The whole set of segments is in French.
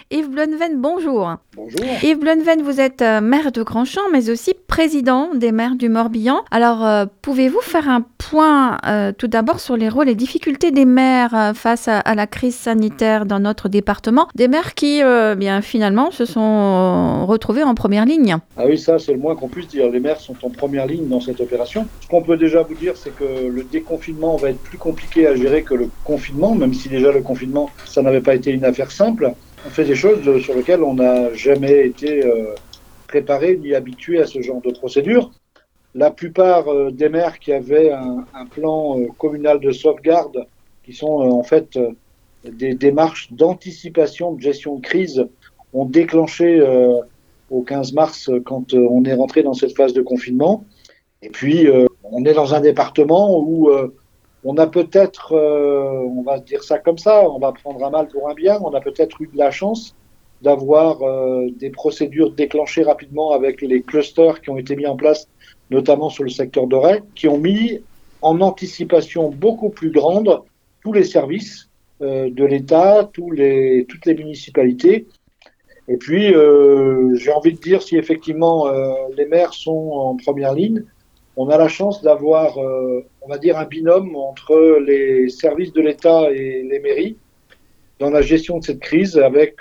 Yves Blonven, bonjour. Bonjour. Yves Blonven, vous êtes maire de Grandchamp, mais aussi président des maires du Morbihan. Alors, pouvez-vous faire un point tout d'abord sur les rôles et difficultés des maires face à la crise sanitaire dans notre département? Des maires qui, bien finalement, se sont retrouvés en première ligne. Ah oui, ça, c'est le moins qu'on puisse dire. Les maires sont en première ligne dans cette opération. Ce qu'on peut déjà vous dire, c'est que le déconfinement va être plus compliqué à gérer que le confinement, même si déjà le confinement, ça n'avait pas été une affaire simple. On fait des choses sur lesquelles on n'a jamais été préparé ni habitué à ce genre de procédure. La plupart des maires qui avaient un plan communal de sauvegarde, qui sont en fait des démarches d'anticipation de gestion de crise, ont déclenché au 15 mars quand on est rentré dans cette phase de confinement. Et puis, on est dans un département où on a peut-être, on va dire ça comme ça, on va prendre un mal pour un bien, on a peut-être eu de la chance d'avoir des procédures déclenchées rapidement avec les clusters qui ont été mis en place, notamment sur le secteur d'Auray, qui ont mis en anticipation beaucoup plus grande tous les services de l'État, toutes les municipalités. Et puis, j'ai envie de dire, si effectivement les maires sont en première ligne, on a la chance d'avoir, on va dire, un binôme entre les services de l'État et les mairies dans la gestion de cette crise, avec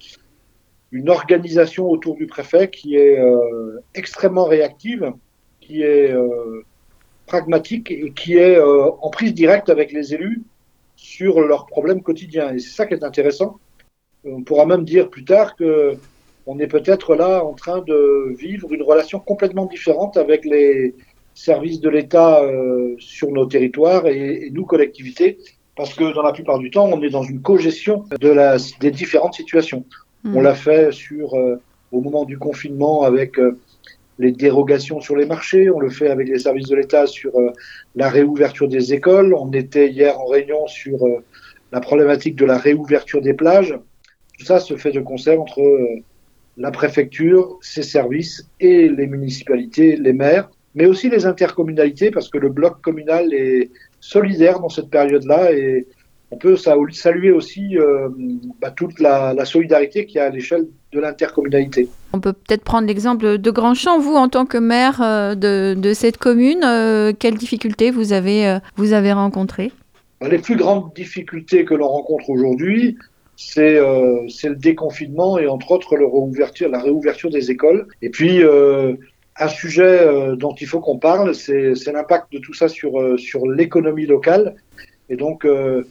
une organisation autour du préfet qui est extrêmement réactive, qui est pragmatique et qui est en prise directe avec les élus sur leurs problèmes quotidiens. Et c'est ça qui est intéressant. On pourra même dire plus tard que on est peut-être là en train de vivre une relation complètement différente avec les services de l'État sur nos territoires et nous, collectivités, parce que dans la plupart du temps, on est dans une co-gestion des différentes situations. On l'a fait au moment du confinement avec les dérogations sur les marchés, on le fait avec les services de l'État sur la réouverture des écoles, on était hier en réunion sur la problématique de la réouverture des plages. Tout ça se fait de concert entre la préfecture, ses services et les municipalités, les maires, mais aussi les intercommunalités, parce que le bloc communal est solidaire dans cette période-là et on peut saluer aussi toute la solidarité qu'il y a à l'échelle de l'intercommunalité. On peut peut-être prendre l'exemple de Grandchamp. Vous, en tant que maire de cette commune, quelles difficultés vous avez rencontrées? Les plus grandes difficultés que l'on rencontre aujourd'hui, c'est le déconfinement et entre autres la réouverture des écoles. Et puis, un sujet dont il faut qu'on parle, c'est l'impact de tout ça sur l'économie locale. Et donc,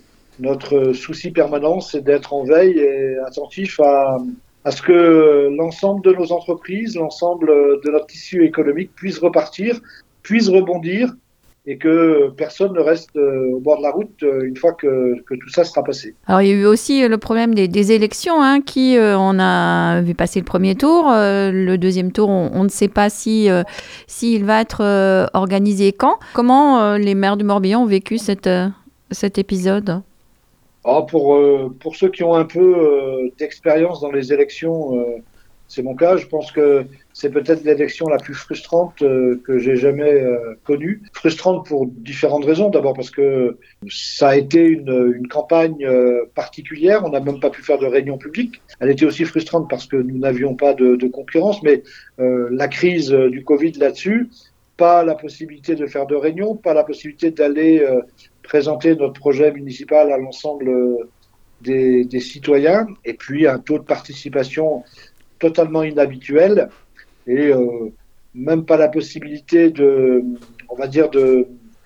notre souci permanent, c'est d'être en veille et attentif à ce que l'ensemble de nos entreprises, l'ensemble de notre tissu économique puisse repartir, puisse rebondir et que personne ne reste au bord de la route une fois que tout ça sera passé. Alors, il y a eu aussi le problème des élections, qui on a vu passer le premier tour. Le deuxième tour, on ne sait pas s'il va être organisé quand. Comment les maires du Morbihan ont vécu cet épisode? Alors pour ceux qui ont un peu d'expérience dans les élections, c'est mon cas. Je pense que c'est peut-être l'élection la plus frustrante que j'ai jamais connue. Frustrante pour différentes raisons. D'abord parce que ça a été une campagne particulière. On n'a même pas pu faire de réunion publique. Elle était aussi frustrante parce que nous n'avions pas de concurrence. Mais la crise du Covid là-dessus, pas la possibilité de faire de réunion, pas la possibilité d'aller présenter notre projet municipal à l'ensemble des citoyens, et puis un taux de participation totalement inhabituel, et même pas la possibilité on va dire, de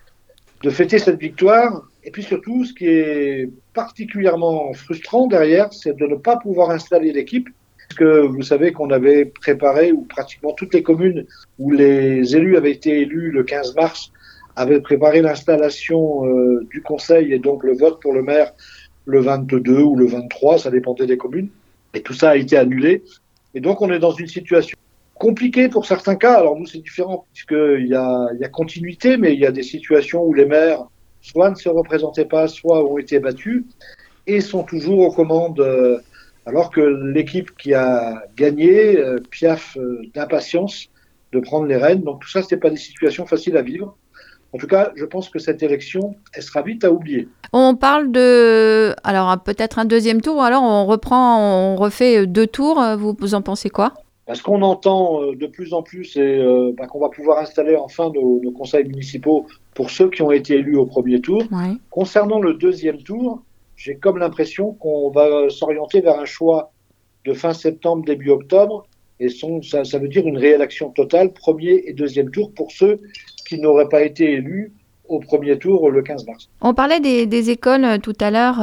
fêter cette victoire. Et puis surtout, ce qui est particulièrement frustrant derrière, c'est de ne pas pouvoir installer l'équipe. Parce que vous savez qu'on avait préparé, ou pratiquement toutes les communes où les élus avaient été élus le 15 mars, avaient préparé l'installation du conseil et donc le vote pour le maire le 22 ou le 23, ça dépendait des communes. Et tout ça a été annulé. Et donc on est dans une situation compliquée pour certains cas. Alors nous, c'est différent, puisqu'il y a continuité, mais il y a des situations où les maires soit ne se représentaient pas, soit ont été battus, et sont toujours aux commandes, alors que l'équipe qui a gagné piaffe d'impatience de prendre les rênes. Donc tout ça, ce n'est pas des situations faciles à vivre. En tout cas, je pense que cette élection, elle sera vite à oublier. On parle de, alors peut-être un deuxième tour, ou alors on refait 2 tours. Vous en pensez quoi? Ce qu'on entend de plus en plus, c'est qu'on va pouvoir installer enfin nos conseils municipaux pour ceux qui ont été élus au premier tour. Ouais. Concernant le deuxième tour, j'ai comme l'impression qu'on va s'orienter vers un choix de fin septembre, début octobre, et ça veut dire une réélection totale, premier et deuxième tour, pour ceux qui n'auraient pas été élus au premier tour le 15 mars. On parlait des écoles tout à l'heure,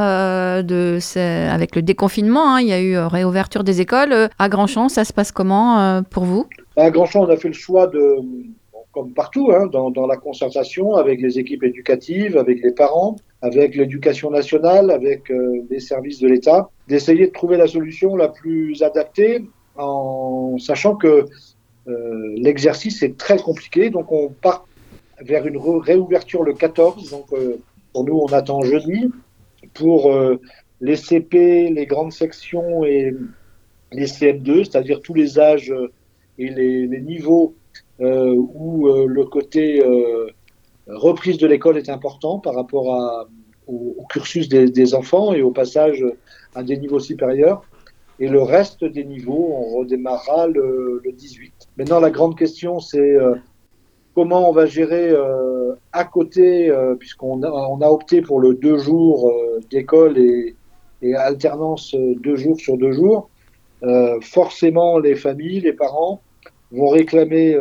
avec le déconfinement, hein, il y a eu réouverture des écoles. À Grandchamp, ça se passe comment pour vous? À Grandchamp, on a fait le choix comme partout, hein, dans la concertation avec les équipes éducatives, avec les parents, avec l'éducation nationale, avec les services de l'État, d'essayer de trouver la solution la plus adaptée en sachant que l'exercice est très compliqué. Donc on part vers une réouverture le 14. Donc pour nous, on attend jeudi. Pour les CP, les grandes sections et les CM2, c'est-à-dire tous les âges et les niveaux où le côté reprise de l'école est important par rapport au cursus des enfants et au passage à des niveaux supérieurs. Et le reste des niveaux, on redémarrera le 18. Maintenant, la grande question, c'est comment on va gérer à côté, puisqu'on a opté pour le 2 jours d'école et alternance 2 jours sur 2 jours. Forcément, les familles, les parents vont réclamer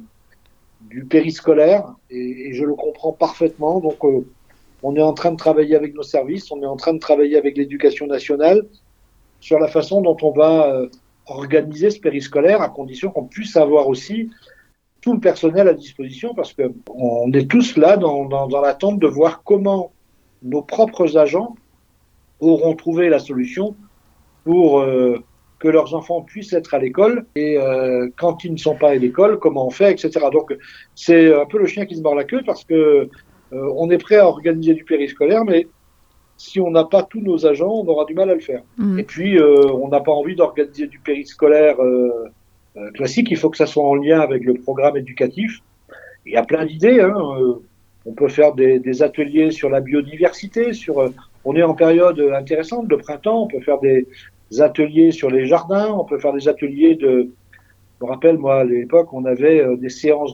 du périscolaire et je le comprends parfaitement. Donc, on est en train de travailler avec nos services, on est en train de travailler avec l'éducation nationale sur la façon dont on va organiser ce périscolaire à condition qu'on puisse avoir aussi tout le personnel à disposition parce qu'on est tous là dans l'attente de voir comment nos propres agents auront trouvé la solution pour que leurs enfants puissent être à l'école et quand ils ne sont pas à l'école, comment on fait, etc. Donc c'est un peu le chien qui se mord la queue parce que on est prêt à organiser du périscolaire, mais si on n'a pas tous nos agents, on aura du mal à le faire. Et puis on n'a pas envie d'organiser du périscolaire classique, il faut que ça soit en lien avec le programme éducatif. Il y a plein d'idées, hein. On peut faire des ateliers sur la biodiversité, on est en période intéressante de printemps, on peut faire des ateliers sur les jardins, on peut faire des ateliers je me rappelle, moi, à l'époque, on avait des séances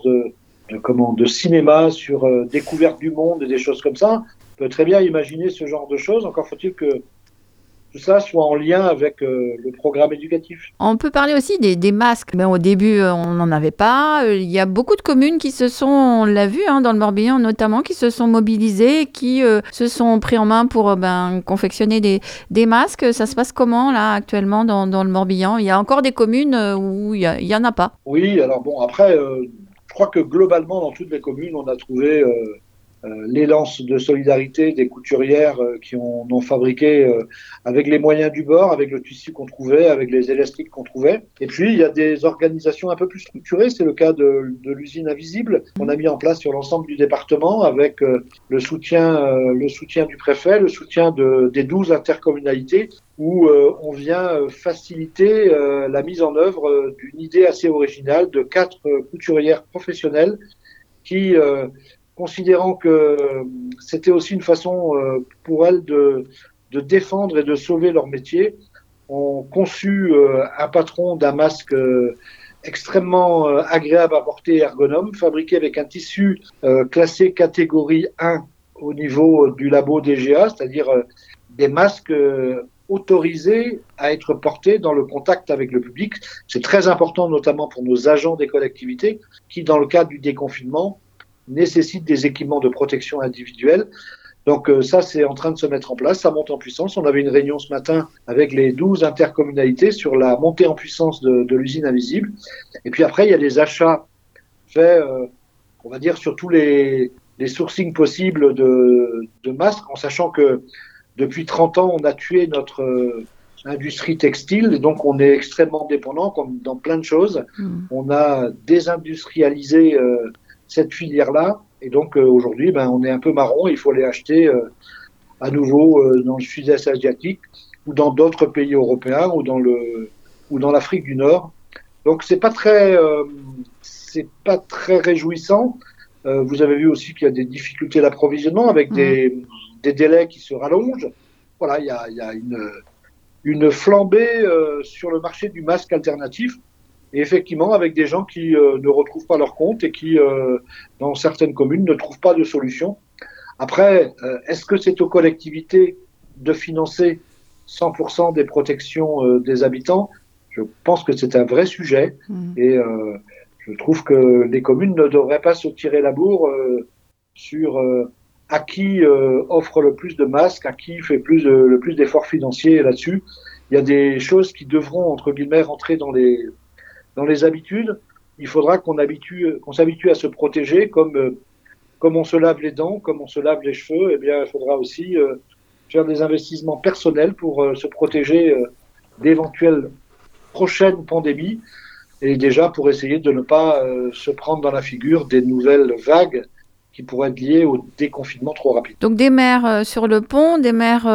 de cinéma sur découverte du monde et des choses comme ça. On peut très bien imaginer ce genre de choses, encore faut-il que tout ça soit en lien avec le programme éducatif. On peut parler aussi des masques. Mais au début, on n'en avait pas. Il y a beaucoup de communes qui on l'a vu dans le Morbihan notamment, qui se sont mobilisées, qui se sont pris en main pour confectionner des masques. Ça se passe comment là actuellement dans le Morbihan? Il y a encore des communes où il y en a pas. Oui, alors bon, après, je crois que globalement, dans toutes les communes, on a trouvé l'élan de solidarité des couturières qui ont fabriqué avec les moyens du bord, avec le tissu qu'on trouvait, avec les élastiques qu'on trouvait. Et puis, il y a des organisations un peu plus structurées. C'est le cas de l'usine Invisible qu'on a mis en place sur l'ensemble du département avec le soutien du préfet, le soutien des 12 intercommunalités où on vient faciliter la mise en œuvre d'une idée assez originale de 4 couturières professionnelles qui considérant que c'était aussi une façon pour elles de défendre et de sauver leur métier, ont conçu un patron d'un masque extrêmement agréable à porter et ergonome, fabriqué avec un tissu classé catégorie 1 au niveau du labo DGA, c'est-à-dire des masques autorisés à être portés dans le contact avec le public. C'est très important, notamment pour nos agents des collectivités, qui, dans le cadre du déconfinement, nécessite des équipements de protection individuelle. Donc ça, c'est en train de se mettre en place, ça monte en puissance. On avait une réunion ce matin avec les 12 intercommunalités sur la montée en puissance de l'usine Invisible. Et puis après, il y a des achats faits, on va dire, sur tous les sourcings possibles de masques, en sachant que depuis 30 ans, on a tué notre industrie textile, et donc on est extrêmement dépendant, comme dans plein de choses. On a désindustrialisé cette filière-là, et donc aujourd'hui, on est un peu marron, il faut les acheter à nouveau dans le sud-est asiatique ou dans d'autres pays européens ou dans l'Afrique du Nord. Donc c'est pas très réjouissant. Vous avez vu aussi qu'il y a des difficultés d'approvisionnement avec des délais qui se rallongent. Voilà, il y a une flambée sur le marché du masque alternatif. Et effectivement, avec des gens qui ne retrouvent pas leur compte et qui, dans certaines communes, ne trouvent pas de solution. Après, est-ce que c'est aux collectivités de financer 100% des protections des habitants? Je pense que c'est un vrai sujet et je trouve que les communes ne devraient pas se tirer la bourre sur à qui offre le plus de masques, à qui fait le plus d'efforts financiers là-dessus. Il y a des choses qui devront, entre guillemets, rentrer dans les habitudes. Il faudra qu'on s'habitue à se protéger comme on se lave les dents, comme on se lave les cheveux. Eh bien, il faudra aussi faire des investissements personnels pour se protéger d'éventuelles prochaines pandémies et déjà pour essayer de ne pas se prendre dans la figure des nouvelles vagues qui pourraient être liées au déconfinement trop rapide. Donc des maires sur le pont, des maires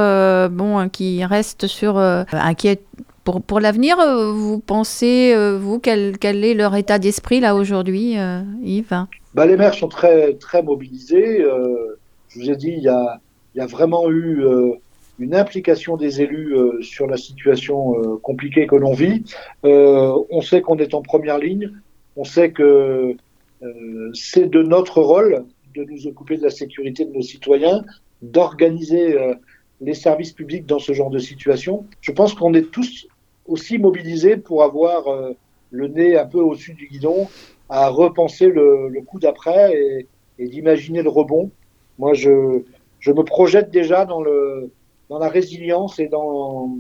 qui restent inquiets pour l'avenir. Vous pensez, quel est leur état d'esprit là aujourd'hui, Yves? Les maires sont très, très mobilisés. Je vous ai dit, il y a vraiment eu une implication des élus sur la situation compliquée que l'on vit. On sait qu'on est en première ligne. On sait que c'est de notre rôle de nous occuper de la sécurité de nos citoyens, d'organiser les services publics dans ce genre de situation. Je pense qu'on est tous aussi mobilisés pour avoir le nez un peu au-dessus du guidon, à repenser le coup d'après et d'imaginer le rebond. Moi, je me projette déjà dans la résilience et dans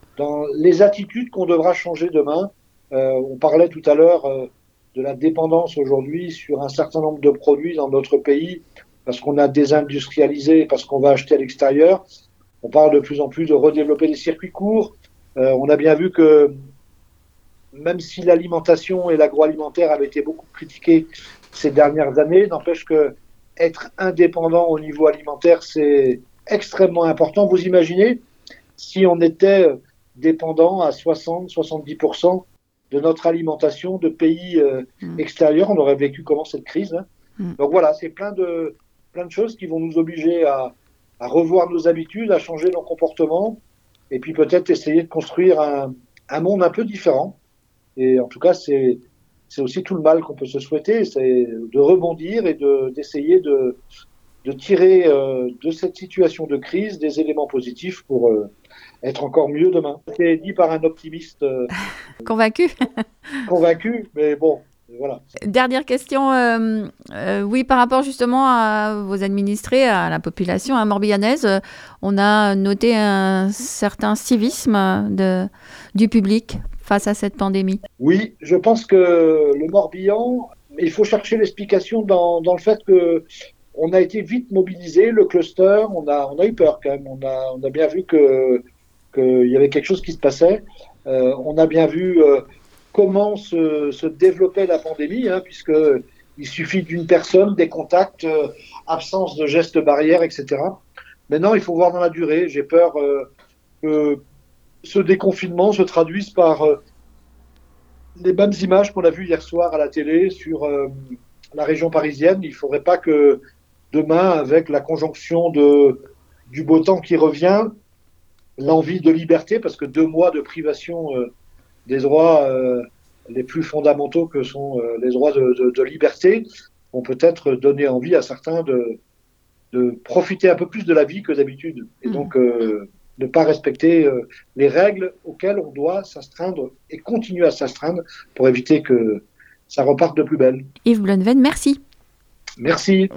les attitudes qu'on devra changer demain. On parlait tout à l'heure de la dépendance aujourd'hui sur un certain nombre de produits dans notre pays, parce qu'on a désindustrialisé, parce qu'on va acheter à l'extérieur. On parle de plus en plus de redévelopper les circuits courts. On a bien vu que même si l'alimentation et l'agroalimentaire avaient été beaucoup critiqués ces dernières années, n'empêche que être indépendant au niveau alimentaire, c'est extrêmement important. Vous imaginez si on était dépendant à 60-70% de notre alimentation de pays extérieurs, on aurait vécu comment cette crise, hein. Donc voilà, c'est plein de choses qui vont nous obliger à revoir nos habitudes, à changer nos comportements, et puis peut-être essayer de construire un monde un peu différent. Et en tout cas, c'est aussi tout le mal qu'on peut se souhaiter, c'est de rebondir et d'essayer de tirer de cette situation de crise des éléments positifs pour être encore mieux demain. C'est dit par un optimiste convaincu. Convaincu, mais bon, voilà. Dernière question, oui, par rapport justement à vos administrés, à la population morbihannaise, on a noté un certain civisme du public face à cette pandémie. Oui, je pense que le Morbihan, il faut chercher l'explication dans le fait que on a été vite mobilisé, le cluster, on a eu peur quand même, on a bien vu qu'il y avait quelque chose qui se passait, on a bien vu comment se développait la pandémie, hein, puisque il suffit d'une personne, des contacts, absence de gestes barrières, etc. Maintenant, il faut voir dans la durée. J'ai peur que ce déconfinement se traduise par les mêmes images qu'on a vues hier soir à la télé sur la région parisienne. Il ne faudrait pas que demain, avec la conjonction du beau temps qui revient, l'envie de liberté, parce que 2 mois de privation des droits les plus fondamentaux que sont les droits de liberté vont peut-être donner envie à certains de profiter un peu plus de la vie que d'habitude. Et donc, ne pas respecter les règles auxquelles on doit s'astreindre et continuer à s'astreindre pour éviter que ça reparte de plus belle. Yves Blunven, merci. Merci.